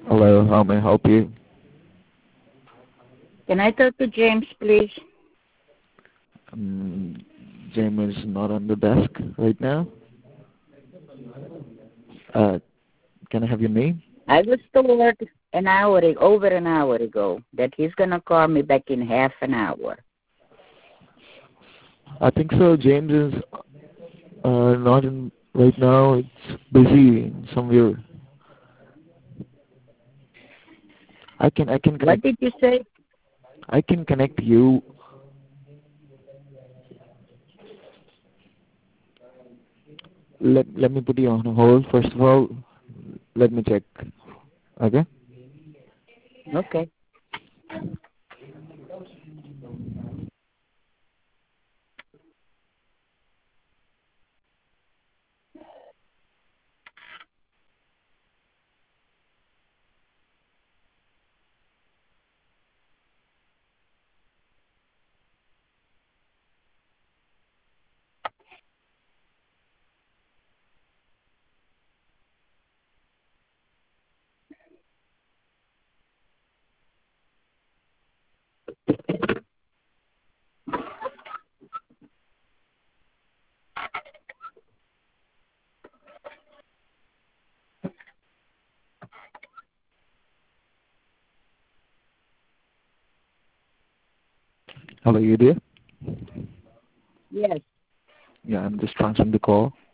Hello, how may I help you? Can I talk to James, please? Um, James is not on the desk right now. Uh, can I have your name? I was told over an hour ago that he's going to call me back in half an hour. I think so. James is not in right now. It's busy somewhere. I can What connect. did you say? I can connect you. Let me put you on hold. First of all, let me check. Okay. Okay. Hello, you there? Yes. Yeah, I'm just transferring the call.